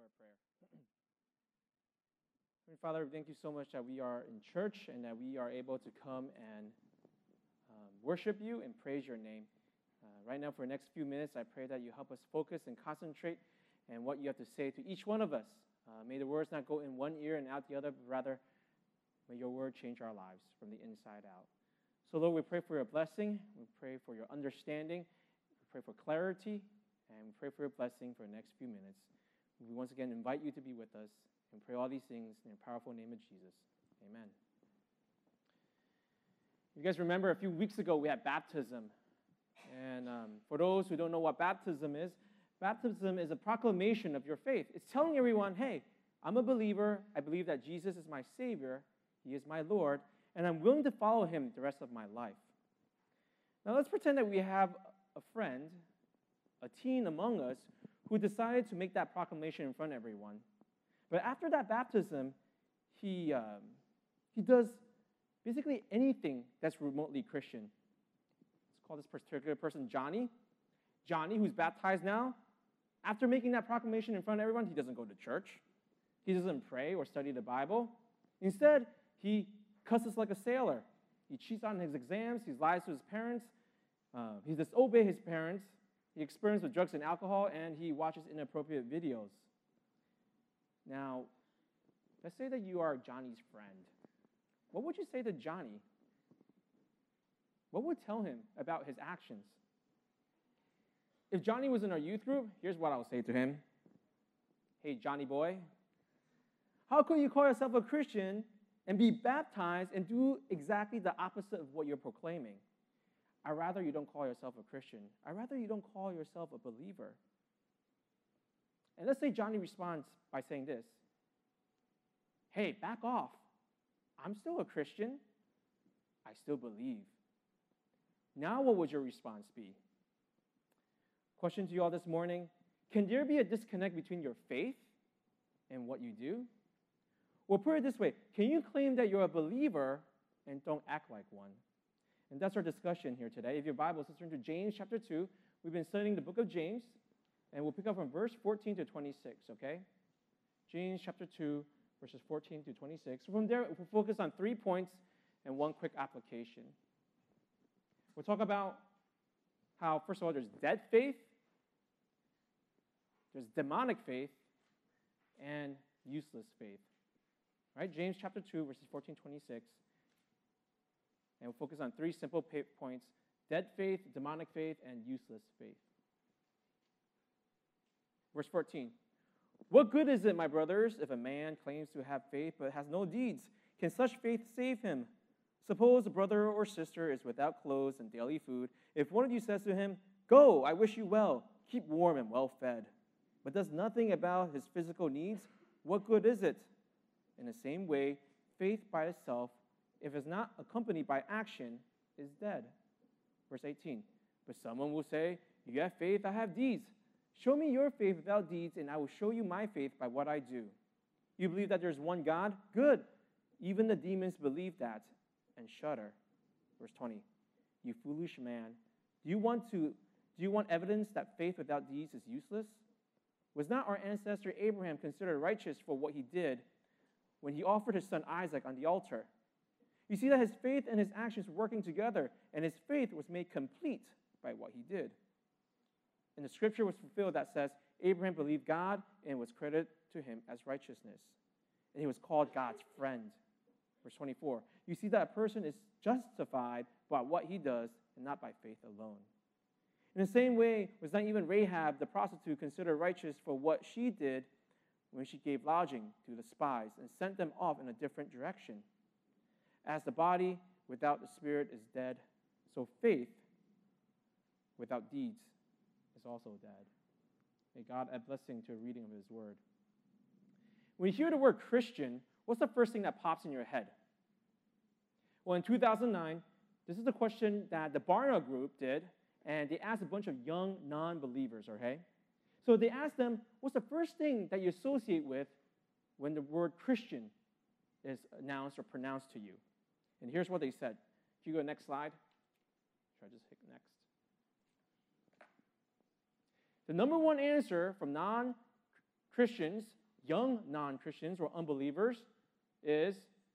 our prayer. Father, thank you so much that we are in church and that we are able to come and worship you and praise your name. Right now, for the next few minutes, I pray that you help us focus and concentrate on what you have to say to each one of us. May the words not go in one ear and out the other, but rather may your word change our lives from the inside out. So, Lord, we pray for your blessing. We pray for your understanding. We pray for clarity. And we pray for your blessing for the next few minutes. We once again invite you to be with us and pray all these things in the powerful name of Jesus. Amen. You guys remember a few weeks ago we had baptism. And for those who don't know what baptism is a proclamation of your faith. It's telling everyone, hey, I'm a believer. I believe that Jesus is my Savior. He is my Lord. And I'm willing to follow him the rest of my life. Now let's pretend that we have a friend, a teen among us, who decided to make that proclamation in front of everyone. But after that baptism, he does basically anything that's remotely Christian. Let's call this particular person Johnny. Johnny, who's baptized now, after making that proclamation in front of everyone, he doesn't go to church. He doesn't pray or study the Bible. Instead, he cusses like a sailor. He cheats on his exams. He lies to his parents. He disobeys his parents. He experiments with drugs and alcohol, and he watches inappropriate videos. Now, let's say that you are Johnny's friend. What would you say to Johnny? What would tell him about his actions? If Johnny was in our youth group, here's what I would say to him. Hey, Johnny boy, how could you call yourself a Christian and be baptized and do exactly the opposite of what you're proclaiming? I'd rather you don't call yourself a Christian. I'd rather you don't call yourself a believer. And let's say Johnny responds by saying this. Hey, back off. I'm still a Christian. I still believe. Now what would your response be? Question to you all this morning. Can there be a disconnect between your faith and what you do? Well, put it this way. Can you claim that you're a believer and don't act like one? And that's our discussion here today. If your Bible, let's turn to James chapter 2. We've been studying the book of James, and we'll pick up from verse 14 to 26, okay? James chapter 2, verses 14 to 26. From there, we'll focus on 3 points and one quick application. We'll talk about how, first of all, there's dead faith, there's demonic faith, and useless faith. All right, James chapter 2, verses 14 to 26. And we'll focus on 3 simple points: dead faith, demonic faith, and useless faith. Verse 14. What good is it, my brothers, if a man claims to have faith but has no deeds? Can such faith save him? Suppose a brother or sister is without clothes and daily food. If one of you says to him, "Go, I wish you well, keep warm and well fed," but does nothing about his physical needs, what good is it? In the same way, faith by itself, if it's not accompanied by action, is dead. Verse 18, but someone will say, you have faith, I have deeds. Show me your faith without deeds, and I will show you my faith by what I do. You believe that there's one God? Good. Even the demons believe that and shudder. Verse 20, you foolish man, do you want evidence that faith without deeds is useless? Was not our ancestor Abraham considered righteous for what he did when he offered his son Isaac on the altar? You see that his faith and his actions were working together, and his faith was made complete by what he did. And the scripture was fulfilled that says, Abraham believed God and was credited to him as righteousness. And he was called God's friend. Verse 24, you see that a person is justified by what he does and not by faith alone. In the same way, was not even Rahab the prostitute considered righteous for what she did when she gave lodging to the spies and sent them off in a different direction? As the body without the spirit is dead, so faith without deeds is also dead. May God add blessing to a reading of his word. When you hear the word Christian, what's the first thing that pops in your head? Well, in 2009, this is the question that the Barna Group did, and they asked a bunch of young non-believers, okay? So they asked them, what's the first thing that you associate with when the word Christian is announced or pronounced to you? And here's what they said. If you go next slide. Should I just hit next? The number one answer from non-Christians young non-Christians or unbelievers is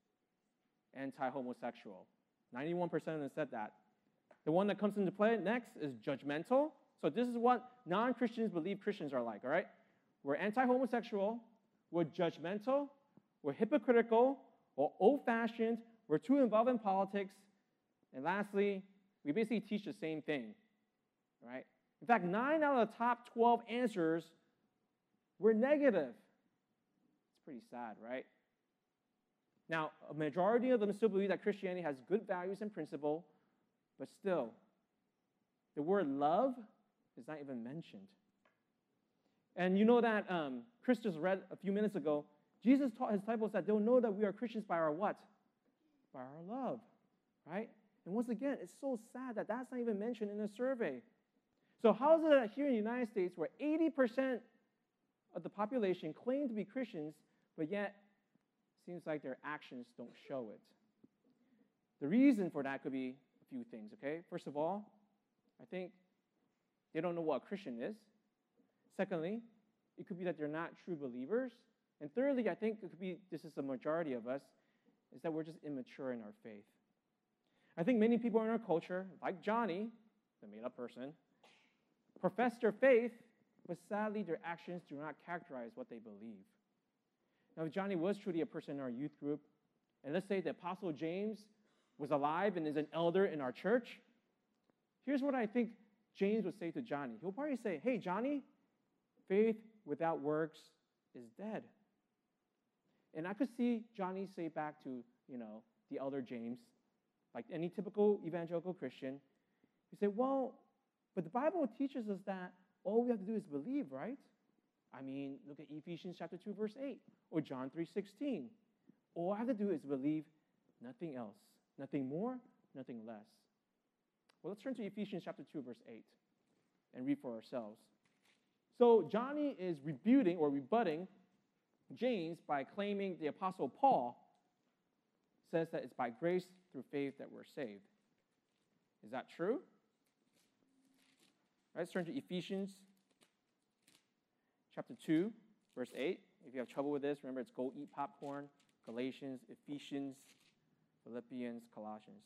anti-homosexual. 91% of them said that. The one that comes into play next is judgmental. So this is what non-Christians believe Christians are like, all right? We're anti-homosexual, we're judgmental, we're hypocritical, we're old-fashioned, we're too involved in politics, and lastly, we basically teach the same thing, right? In fact, 9 out of the top 12 answers were negative. It's pretty sad, right? Now, a majority of them still believe that Christianity has good values and principle, but still, the word love is not even mentioned. And you know that Chris just read a few minutes ago, Jesus taught his disciples that they'll know that we are Christians by our what? By our love, right? And once again, it's so sad that that's not even mentioned in the survey. So how is it that here in the United States, where 80% of the population claim to be Christians, but yet it seems like their actions don't show it? The reason for that could be a few things, okay? First of all, I think they don't know what a Christian is. Secondly, it could be that they're not true believers. And thirdly, I think it could be, this is the majority of us, is that we're just immature in our faith. I think many people in our culture, like Johnny, the made-up person, profess their faith, but sadly their actions do not characterize what they believe. Now, if Johnny was truly a person in our youth group, and let's say the Apostle James was alive and is an elder in our church, here's what I think James would say to Johnny. He'll probably say, hey, Johnny, faith without works is dead. And I could see Johnny say back to, the elder James, like any typical evangelical Christian, he said, well, but the Bible teaches us that all we have to do is believe, right? I mean, look at Ephesians chapter 2, verse 8, or John 3:16. All I have to do is believe, nothing else, nothing more, nothing less. Well, let's turn to Ephesians chapter 2, verse 8, and read for ourselves. So Johnny is rebutting James by claiming the Apostle Paul says that it's by grace through faith that we're saved. Is that true? Let's turn to Ephesians chapter 2, verse 8. If you have trouble with this, remember it's go eat popcorn, Galatians, Ephesians, Philippians, Colossians.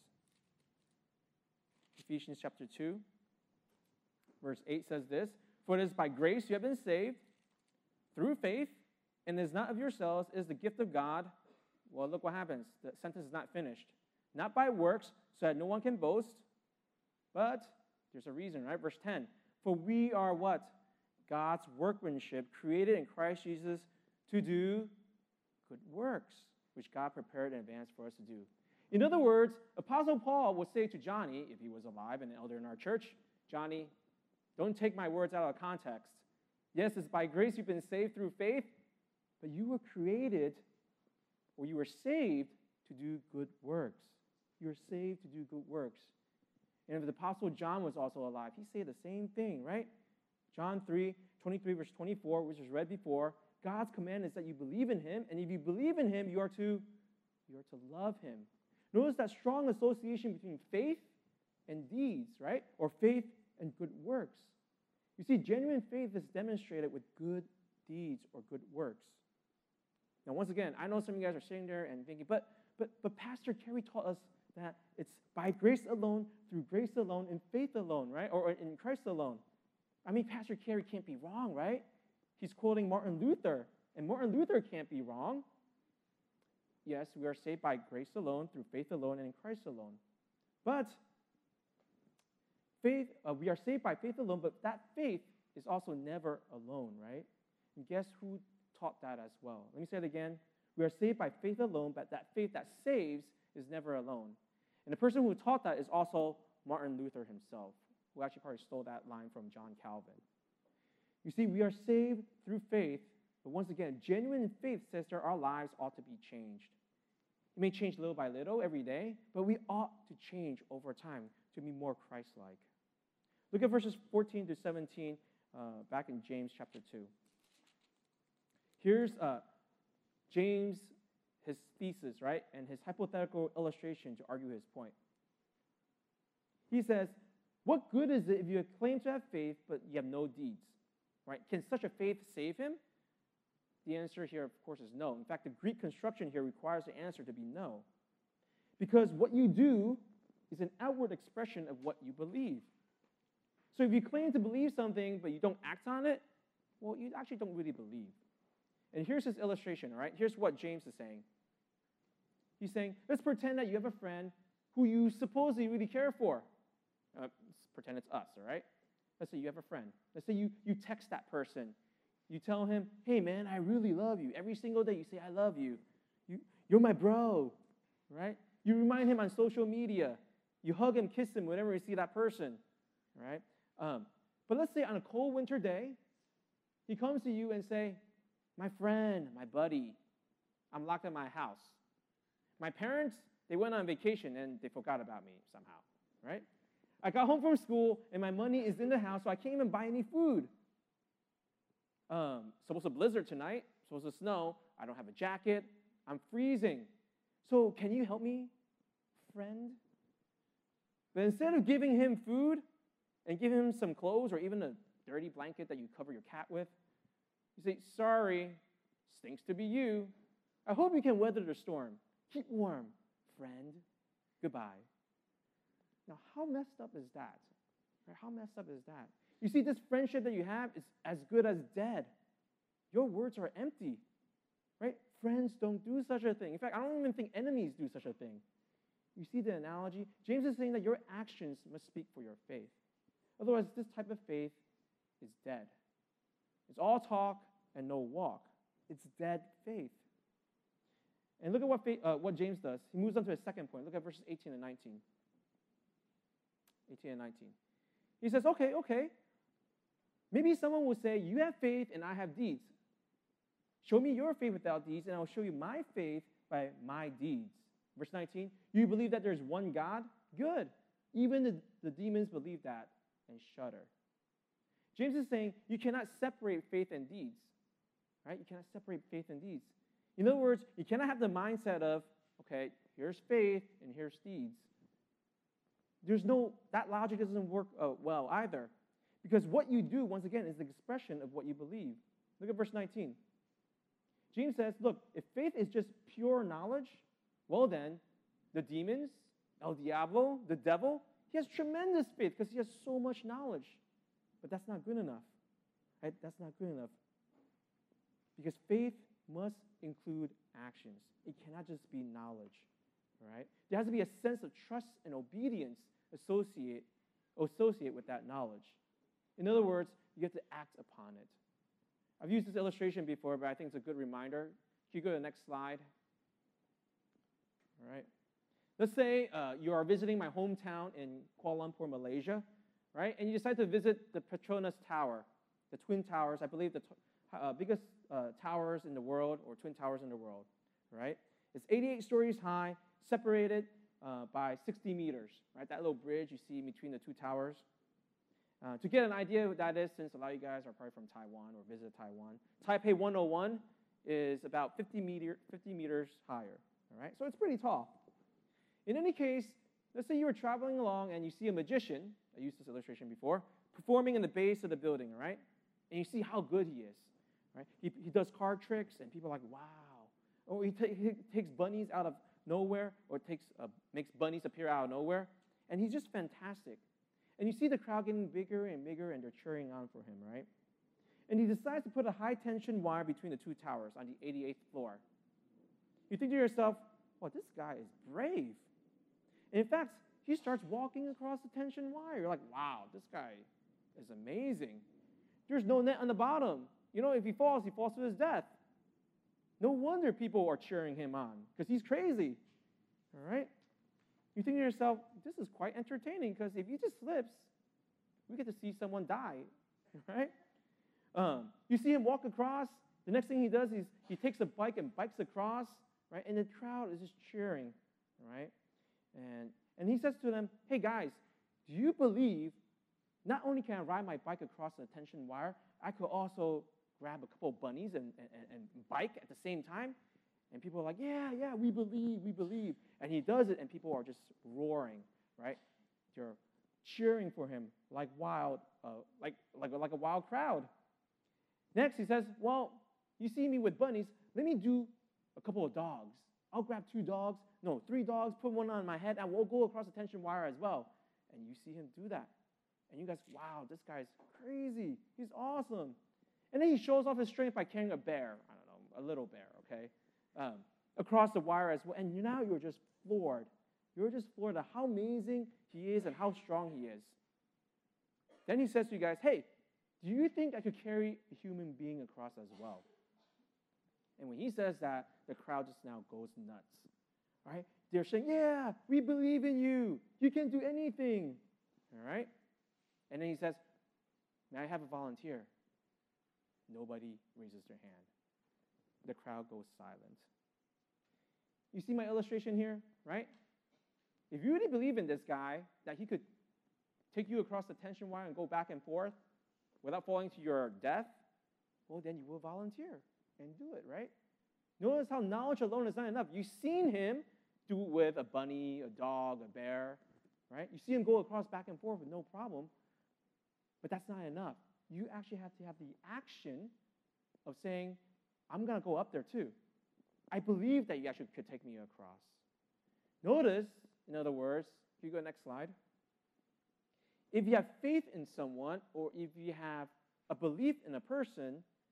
Ephesians chapter 2, verse 8 says this, for it is by grace you have been saved through faith, and it is not of yourselves, it is the gift of God. Well, look what happens. The sentence is not finished. Not by works, so that no one can boast, but there's a reason, right? Verse 10, for we are what? God's workmanship, created in Christ Jesus to do good works, which God prepared in advance for us to do. In other words, Apostle Paul would say to Johnny, if he was alive and an elder in our church, Johnny, don't take my words out of context. Yes, it's by grace you've been saved through faith, but you were created, or you were saved to do good works. You were saved to do good works. And if the Apostle John was also alive, he'd say the same thing, right? John 3:23, verse 24, which was read before, God's command is that you believe in him, and if you believe in him, you are to love him. Notice that strong association between faith and deeds, right? Or faith and good works. You see, genuine faith is demonstrated with good deeds or good works. Now, once again, I know some of you guys are sitting there and thinking, but Pastor Kerry taught us that it's by grace alone, through grace alone, in faith alone, right? Or in Christ alone. I mean, Pastor Kerry can't be wrong, right? He's quoting Martin Luther, and Martin Luther can't be wrong. Yes, we are saved by grace alone, through faith alone, and in Christ alone. But faith, we are saved by faith alone, but that faith is also never alone, right? And guess who taught that as well? Let me say it again. We are saved by faith alone, but that faith that saves is never alone. And the person who taught that is also Martin Luther himself, who actually probably stole that line from John Calvin. You see, we are saved through faith, but once again, genuine faith says that our lives ought to be changed. It may change little by little every day, but we ought to change over time to be more Christ-like. Look at verses 14 to 17 back in James chapter 2. Here's James, his thesis, right, and his hypothetical illustration to argue his point. He says, what good is it if you claim to have faith, but you have no deeds, right? Can such a faith save him? The answer here, of course, is no. In fact, the Greek construction here requires the answer to be no. Because what you do is an outward expression of what you believe. So if you claim to believe something, but you don't act on it, well, you actually don't really believe. And here's his illustration, all right? Here's what James is saying. He's saying, let's pretend that you have a friend who you supposedly really care for. Let's pretend it's us, all right? Let's say you have a friend. Let's say you text that person. You tell him, hey, man, I really love you. Every single day you say, I love you. You're my bro, right? You remind him on social media. You hug him, kiss him whenever you see that person, right? But let's say on a cold winter day, he comes to you and say, my friend, my buddy, I'm locked in my house. My parents, they went on vacation and they forgot about me somehow, right? I got home from school and my money is in the house, so I can't even buy any food. Supposed to blizzard tonight, supposed to snow, I don't have a jacket, I'm freezing. So can you help me, friend? But instead of giving him food and giving him some clothes or even a dirty blanket that you cover your cat with, you say, sorry, stinks to be you. I hope you can weather the storm. Keep warm, friend. Goodbye. Now, how messed up is that? Right? How messed up is that? You see, this friendship that you have is as good as dead. Your words are empty, right? Friends don't do such a thing. In fact, I don't even think enemies do such a thing. You see the analogy? James is saying that your actions must speak for your faith. Otherwise, this type of faith is dead. It's all talk and no walk. It's dead faith. And look at what James does. He moves on to his second point. Look at verses 18 and 19. 18 and 19. He says, okay. Maybe someone will say, you have faith and I have deeds. Show me your faith without deeds, and I will show you my faith by my deeds. Verse 19, you believe that there's one God? Good. Even the demons believe that and shudder. James is saying you cannot separate faith and deeds. Right? You cannot separate faith and deeds. In other words, you cannot have the mindset of, okay, here's faith and here's deeds. That logic doesn't work well either. Because what you do, once again, is the expression of what you believe. Look at verse 19. James says, look, if faith is just pure knowledge, well then, the demons, El Diablo, the devil, he has tremendous faith because he has so much knowledge. But that's not good enough. Right? That's not good enough. Because faith must include actions. It cannot just be knowledge. Right? There has to be a sense of trust and obedience associate with that knowledge. In other words, you have to act upon it. I've used this illustration before, but I think it's a good reminder. Can you go to the next slide? All right. Let's say you are visiting my hometown in Kuala Lumpur, Malaysia, right? And you decide to visit the Petronas Tower, the Twin Towers, I believe the biggest towers in the world, or Twin Towers in the world, right? It's 88 stories high, separated by 60 meters, right? That little bridge you see between the two towers. To get an idea of what that is, since a lot of you guys are probably from Taiwan or visited Taiwan, Taipei 101 is about 50 meters higher, all right? So it's pretty tall. In any case, let's say you were traveling along and you see a magician, I used this illustration before, performing in the base of the building, all right? And you see how good he is, right? He does card tricks and people are like, wow. Or he takes bunnies out of nowhere, or makes bunnies appear out of nowhere, and he's just fantastic. And you see the crowd getting bigger and bigger, and they're cheering on for him, right? And he decides to put a high-tension wire between the two towers on the 88th floor. You think to yourself, well, this guy is brave. And in fact, he starts walking across the tension wire. You're like, wow, this guy is amazing. There's no net on the bottom. You know, if he falls to his death. No wonder people are cheering him on, because he's crazy, all right? You think to yourself, this is quite entertaining, because if he just slips, we get to see someone die, right? You see him walk across. The next thing he does is he takes a bike and bikes across, right? And the crowd is just cheering, right? And he says to them, hey, guys, do you believe not only can I ride my bike across the tension wire, I could also grab a couple of bunnies and bike at the same time? And people are like, yeah, we believe. And he does it, and people are just roaring, right? They're cheering for him like a wild crowd. Next, he says, well, You see me with bunnies, let me do a couple of dogs. I'll grab 2 dogs, no, 3 dogs, put one on my head, and we'll go across the tension wire as well. And you see him do that. And you guys, wow, this guy's crazy. He's awesome. And then he shows off his strength by carrying a bear, I don't know, a little bear, okay, across the wire as well. And now you're just floored. You're just floored at how amazing he is and how strong he is. Then he says to you guys, hey, do you think I could carry a human being across as well? And when he says that, the crowd just now goes nuts, right? They're saying, yeah, we believe in you. You can do anything, all right? And then he says, may I have a volunteer? Nobody raises their hand. The crowd goes silent. You see my illustration here, right? If you really believe in this guy, that he could take you across the tension wire and go back and forth without falling to your death, well, then you will volunteer and do it, right? Notice how knowledge alone is not enough. You've seen him do it with a bunny, a dog, a bear, right? You see him go across back and forth with no problem, but that's not enough. You actually have to have the action of saying, I'm going to go up there too. I believe that you actually could take me across. Notice, in other words, can you go next slide? If you have faith in someone, or if you have a belief in a person,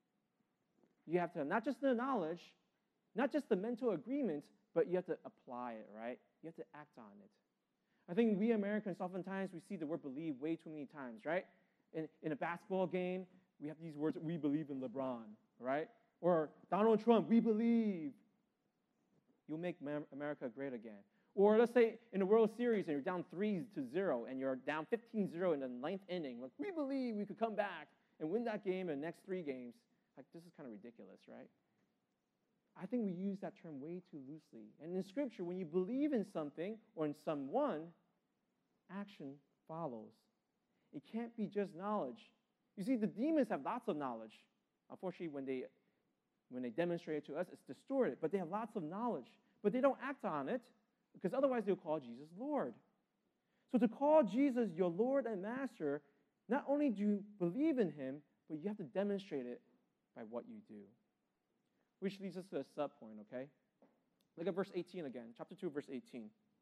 you have to have not just the knowledge, not just the mental agreement, but you have to apply it, right? You have to act on it. I think we Americans, oftentimes, we see the word believe way too many times, right? In a basketball game, we have these words, we believe in LeBron, right? Or Donald Trump, we believe. You'll make America great again. Or let's say in the World Series and you're down 3-0 and you're down 15-0 in the 9th inning. Like, we believe we could come back and win that game in the next 3 games. Like, this is kind of ridiculous, right? I think we use that term way too loosely. And in Scripture, when you believe in something or in someone, action follows. It can't be just knowledge. You see, the demons have lots of knowledge. Unfortunately, when they demonstrate it to us, it's distorted. But they have lots of knowledge. But they don't act on it, because otherwise they'll call Jesus Lord. So to call Jesus your Lord and Master, not only do you believe in him, but you have to demonstrate it by what you do. Which leads us to a sub-point, okay? Look at verse 18 again, chapter 2, verse 18.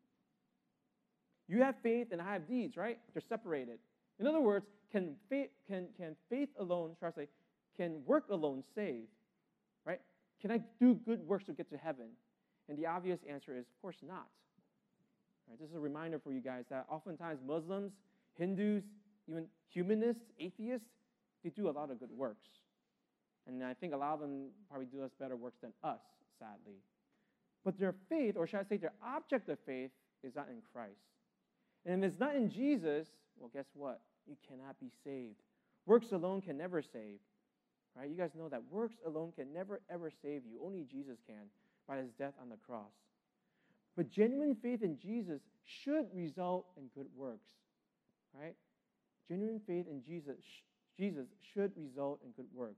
You have faith and I have deeds, right? They're separated. In other words, can faith alone, shall I say, can work alone save, right? Can I do good works to get to heaven? And the obvious answer is, of course not. Right, this is a reminder for you guys that oftentimes Muslims, Hindus, even humanists, atheists, they do a lot of good works. And I think a lot of them probably do us better works than us, sadly. But their faith, or should I say their object of faith, is not in Christ. And if it's not in Jesus, well, guess what? You cannot be saved. Works alone can never save. Right? You guys know that works alone can never, ever save you. Only Jesus can, by his death on the cross. But genuine faith in Jesus should result in good works. Right? Genuine faith in Jesus should result in good works.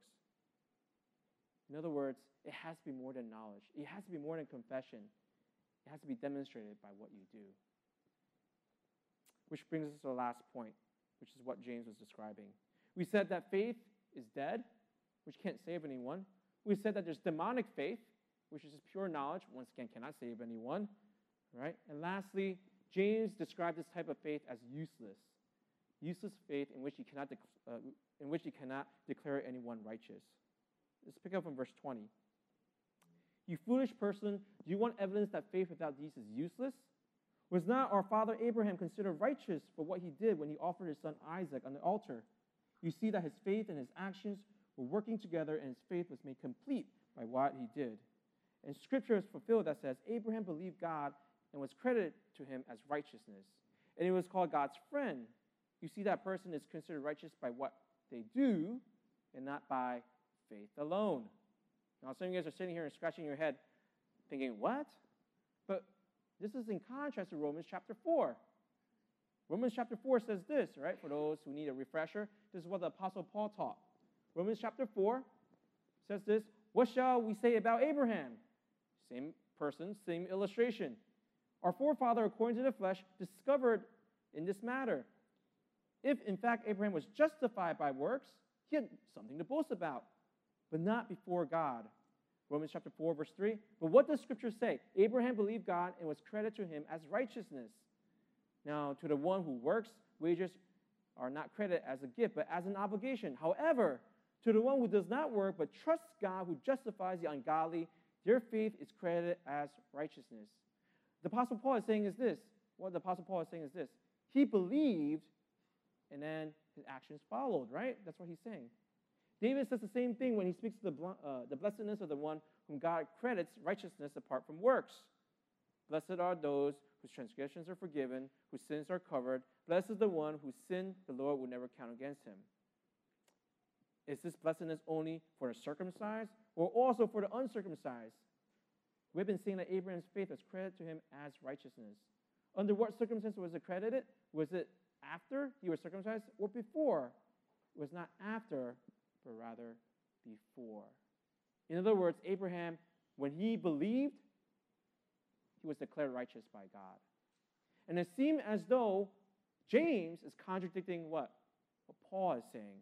In other words, it has to be more than knowledge. It has to be more than confession. It has to be demonstrated by what you do. Which brings us to the last point, which is what James was describing. We said that faith is dead, which can't save anyone. We said that there's demonic faith, which is just pure knowledge, once again, cannot save anyone. Right? And lastly, James described this type of faith as useless. Useless faith in which he cannot declare anyone righteous. Let's pick up from verse 20. You foolish person, do you want evidence that faith without deeds is useless? Was not our father Abraham considered righteous for what he did when he offered his son Isaac on the altar? You see that his faith and his actions were working together, and his faith was made complete by what he did. And Scripture is fulfilled that says, Abraham believed God and was credited to him as righteousness. And he was called God's friend. You see that person is considered righteous by what they do and not by faith alone. Now, some of you guys are sitting here and scratching your head thinking, what? But this is in contrast to Romans chapter 4. Romans chapter 4 says this, right? For those who need a refresher, this is what the Apostle Paul taught. Romans chapter 4 says this, what shall we say about Abraham? Same person, same illustration. Our forefather, according to the flesh, discovered in this matter. If, in fact, Abraham was justified by works, he had something to boast about, but not before God. Romans chapter 4, verse 3. But what does Scripture say? Abraham believed God and was credited to him as righteousness. Now, to the one who works, wages are not credited as a gift, but as an obligation. However, to the one who does not work, but trusts God who justifies the ungodly, their faith is credited as righteousness. The Apostle Paul is saying is this. What the Apostle Paul is saying is this. He believed, and then his actions followed, right? That's what he's saying. David says the same thing when he speaks of the blessedness of the one whom God credits righteousness apart from works. Blessed are those whose transgressions are forgiven, whose sins are covered. Blessed is the one whose sin the Lord will never count against him. Is this blessedness only for the circumcised or also for the uncircumcised? We've been seeing that Abraham's faith was credited to him as righteousness. Under what circumstance was it credited? Was it after he was circumcised or before? It was not after, but rather before. In other words, Abraham, when he believed, he was declared righteous by God. And it seemed as though James is contradicting what Paul is saying.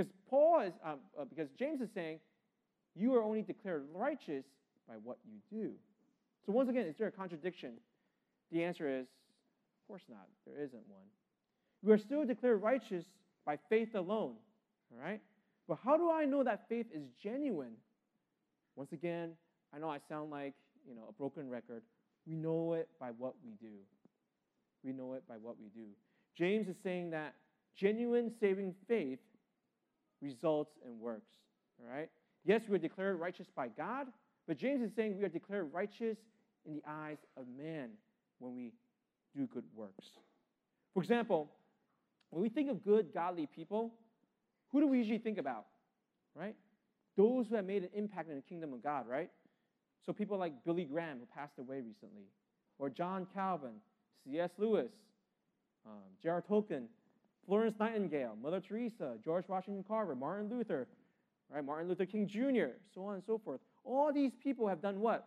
Because James is saying, you are only declared righteous by what you do. So once again, is there a contradiction? The answer is, of course not. There isn't one. We are still declared righteous by faith alone, all right? But how do I know that faith is genuine? Once again, I know I sound like, a broken record. We know it by what we do. We know it by what we do. James is saying that genuine saving faith results in works, all right? Yes, we are declared righteous by God, but James is saying we are declared righteous in the eyes of man when we do good works. For example, when we think of good, godly people, who do we usually think about, right? Those who have made an impact in the kingdom of God, right? So people like Billy Graham, who passed away recently, or John Calvin, C.S. Lewis, J.R. Tolkien, Florence Nightingale, Mother Teresa, George Washington Carver, Martin Luther, right? Martin Luther King Jr., so on and so forth. All these people have done what?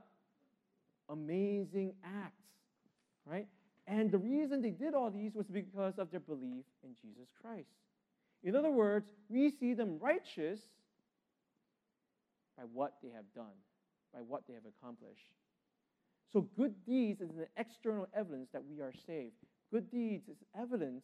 Amazing acts, right? And the reason they did all these was because of their belief in Jesus Christ. In other words, we see them righteous by what they have done, by what they have accomplished. So good deeds is an external evidence that we are saved. Good deeds is evidence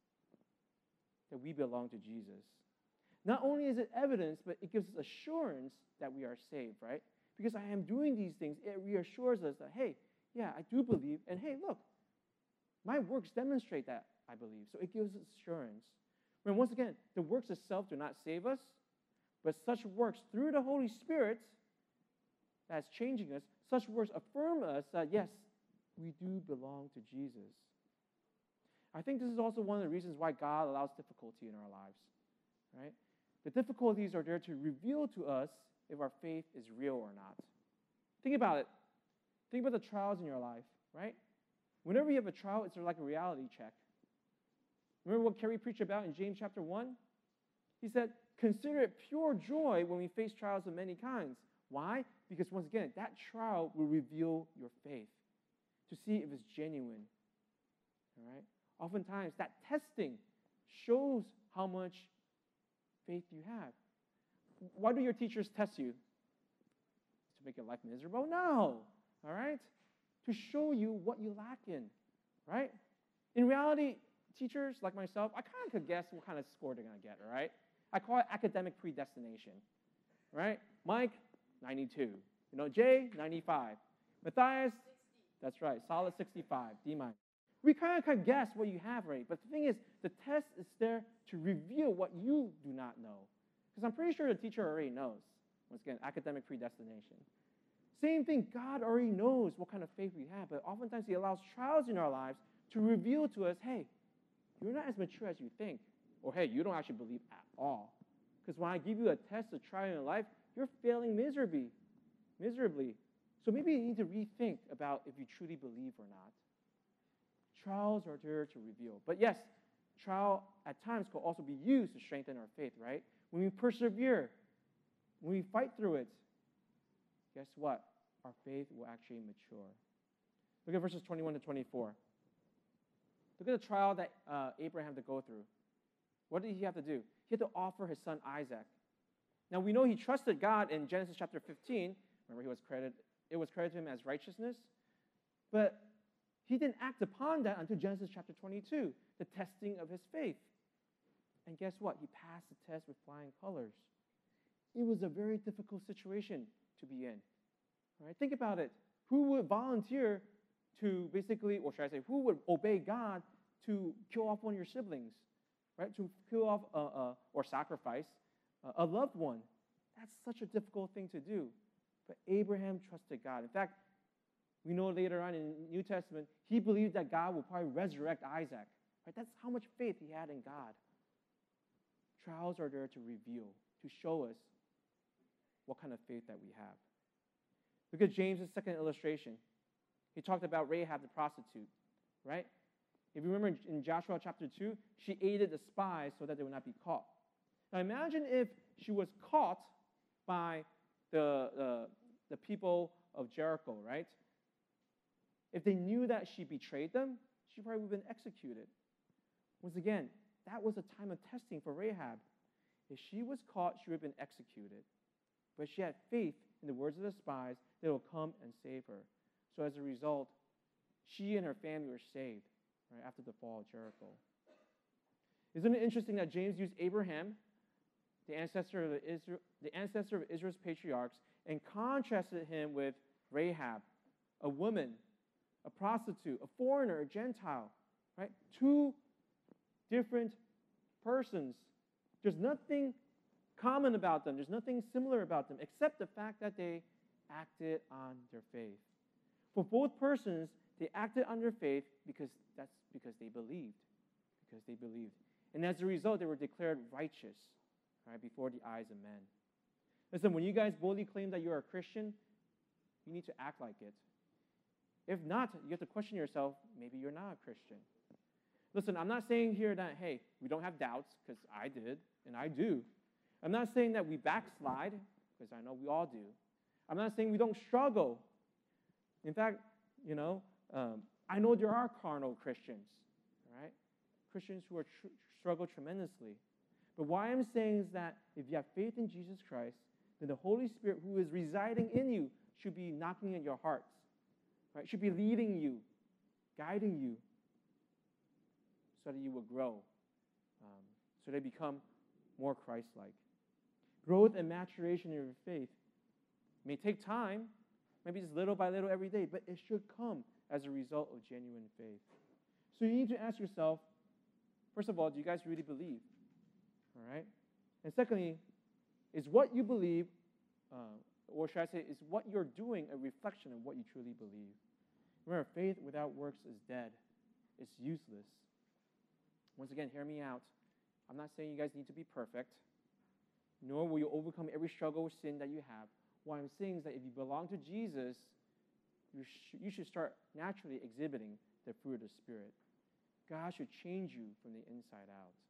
that we belong to Jesus. Not only is it evidence, but it gives us assurance that we are saved, right? Because I am doing these things, it reassures us that, hey, yeah, I do believe, and hey, look, my works demonstrate that I believe. So it gives us assurance. And once again, the works itself do not save us, but such works through the Holy Spirit that's changing us, such works affirm us that, yes, we do belong to Jesus. I think this is also one of the reasons why God allows difficulty in our lives, right? The difficulties are there to reveal to us if our faith is real or not. Think about it. Think about the trials in your life, right? Whenever you have a trial, it's like a reality check. Remember what Kerry preached about in James chapter 1? He said, consider it pure joy when we face trials of many kinds. Why? Because once again, that trial will reveal your faith to see if it's genuine. All right? Oftentimes, that testing shows how much faith you have. Why do your teachers test you? To make your life miserable? No. All right? To show you what you lack in. Right? In reality, teachers like myself, I kind of could guess what kind of score they're going to get. All right? I call it academic predestination. Right? Mike, 92. Jay, 95. Matthias, 60. That's right, solid 65, D-. We kind of can guess what you have already, but the thing is, the test is there to reveal what you do not know. Because I'm pretty sure the teacher already knows. Once again, academic predestination. Same thing, God already knows what kind of faith we have, but oftentimes He allows trials in our lives to reveal to us, hey, you're not as mature as you think, or hey, you don't actually believe at all. Because when I give you a test, a trial in your life, you're failing miserably. So maybe you need to rethink about if you truly believe or not. Trials are there to reveal. But yes, trial at times could also be used to strengthen our faith, right? When we persevere, when we fight through it, guess what? Our faith will actually mature. Look at verses 21 to 24. Look at the trial that Abraham had to go through. What did he have to do? He had to offer his son Isaac. Now, we know he trusted God in Genesis chapter 15. Remember, it was credited to him as righteousness. But he didn't act upon that until Genesis chapter 22, the testing of his faith. And guess what? He passed the test with flying colors. It was a very difficult situation to be in. All right? Think about it. Who would volunteer to basically, or should I say, who would obey God to kill off one of your siblings, right? To kill off or sacrifice a loved one. That's such a difficult thing to do. But Abraham trusted God. In fact, we know later on in the New Testament, he believed that God would probably resurrect Isaac. Right? That's how much faith he had in God. Trials are there to reveal, to show us what kind of faith that we have. Look at James' second illustration. He talked about Rahab the prostitute, right? If you remember in Joshua chapter 2, she aided the spies so that they would not be caught. Now imagine if she was caught by the people of Jericho, right? If they knew that she betrayed them, she probably would have been executed. Once again, that was a time of testing for Rahab. If she was caught, she would have been executed. But she had faith in the words of the spies that will come and save her. So as a result, she and her family were saved right after the fall of Jericho. Isn't it interesting that James used Abraham, the ancestor of Israel's patriarchs, and contrasted him with Rahab, a woman, a prostitute, a foreigner, a Gentile, right? Two different persons. There's nothing common about them. There's nothing similar about them, except the fact that they acted on their faith. For both persons, they acted on their faith because they believed. Because they believed. And as a result, they were declared righteous, right, before the eyes of men. Listen, when you guys boldly claim that you are a Christian, you need to act like it. If not, you have to question yourself, maybe you're not a Christian. Listen, I'm not saying here that, hey, we don't have doubts, because I did, and I do. I'm not saying that we backslide, because I know we all do. I'm not saying we don't struggle. In fact, I know there are carnal Christians, right? Christians who are struggle tremendously. But what I'm saying is that if you have faith in Jesus Christ, then the Holy Spirit who is residing in you should be knocking at your hearts, right? Should be leading you, guiding you, so that you will grow, so they become more Christ-like. Growth and maturation in your faith may take time, maybe just little by little every day, but it should come as a result of genuine faith. So you need to ask yourself, first of all, do you guys really believe? All right? And secondly, is what you believe, or should I say, is what you're doing a reflection of what you truly believe? Remember, faith without works is dead. It's useless. Once again, hear me out. I'm not saying you guys need to be perfect, nor will you overcome every struggle with sin that you have. What I'm saying is that if you belong to Jesus, you should start naturally exhibiting the fruit of the Spirit. God should change you from the inside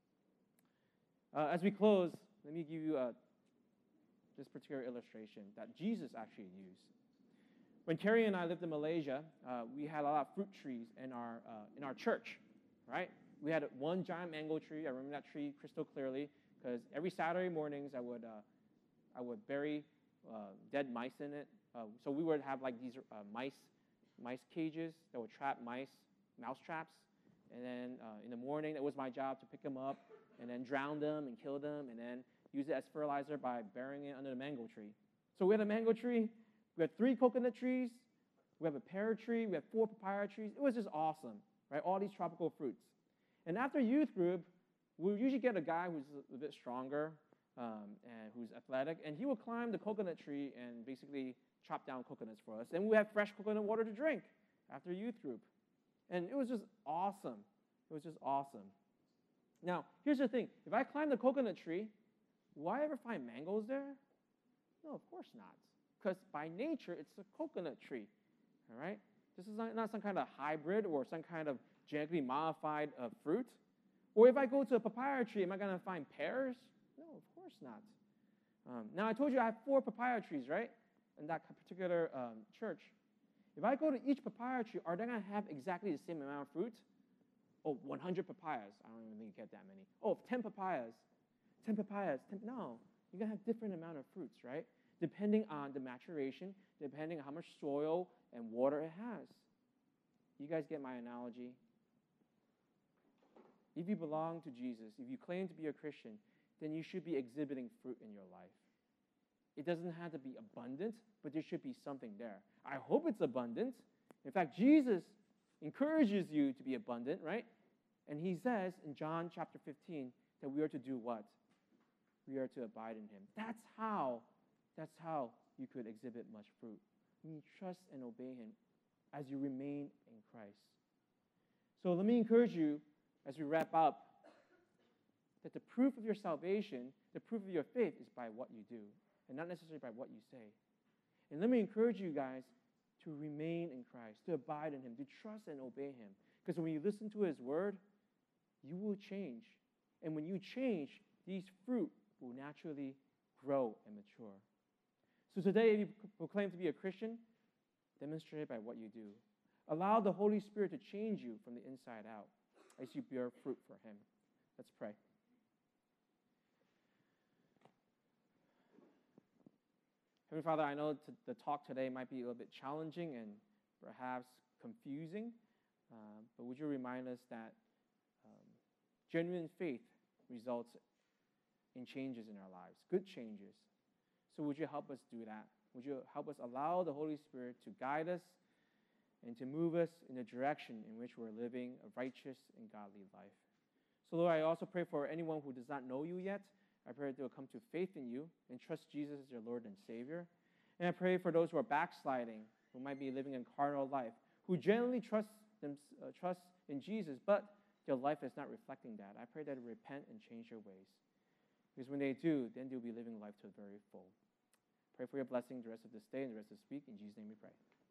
out. As we close, let me give you this particular illustration that Jesus actually used. When Carrie and I lived in Malaysia, we had a lot of fruit trees in our church, right? We had one giant mango tree. I remember that tree crystal clearly because every Saturday mornings I would bury dead mice in it. So we would have like these mice cages that would trap mouse traps. And then in the morning, it was my job to pick them up and then drown them and kill them and then use it as fertilizer by burying it under the mango tree. So we had a mango tree. We had 3 coconut trees. We have a pear tree. We have 4 papaya trees. It was just awesome, right? All these tropical fruits. And after youth group, we would usually get a guy who's a bit stronger and who's athletic, and he would climb the coconut tree and basically chop down coconuts for us. And we had fresh coconut water to drink after youth group. And it was just awesome. It was just awesome. Now, here's the thing. If I climb the coconut tree, will I ever find mangoes there? No, of course not. Because by nature, it's a coconut tree, all right? This is not some kind of hybrid or some kind of genetically modified fruit. Or if I go to a papaya tree, am I going to find pears? No, of course not. Now, I told you I have 4 papaya trees, right, in that particular church. If I go to each papaya tree, are they going to have exactly the same amount of fruit? Oh, 100 papayas. I don't even think you get that many. Oh, 10 papayas. 10 papayas. No. you're going to have different amount of fruits, right? Depending on the maturation, depending on how much soil and water it has. You guys get my analogy? If you belong to Jesus, if you claim to be a Christian, then you should be exhibiting fruit in your life. It doesn't have to be abundant, but there should be something there. I hope it's abundant. In fact, Jesus encourages you to be abundant, right? And he says in John chapter 15 that we are to do what? We are to abide in him. That's how you could exhibit much fruit. When you trust and obey him as you remain in Christ. So let me encourage you as we wrap up that the proof of your salvation, the proof of your faith is by what you do and not necessarily by what you say. And let me encourage you guys to remain in Christ, to abide in him, to trust and obey him. Because when you listen to his word, you will change. And when you change, these fruit will naturally grow and mature. So today, if you proclaim to be a Christian, demonstrate it by what you do. Allow the Holy Spirit to change you from the inside out as you bear fruit for him. Let's pray. Heavenly Father, I know the talk today might be a little bit challenging and perhaps confusing, but would you remind us that genuine faith results in changes in our lives, good changes. So would you help us do that? Would you help us allow the Holy Spirit to guide us and to move us in the direction in which we're living a righteous and godly life? So Lord, I also pray for anyone who does not know you yet. I pray that they will come to faith in you and trust Jesus as their Lord and Savior. And I pray for those who are backsliding, who might be living a carnal life, who genuinely trust in Jesus, but their life is not reflecting that. I pray that they repent and change their ways. Because when they do, then they'll be living life to the very full. Pray for your blessing the rest of this day and the rest of this week. In Jesus' name we pray.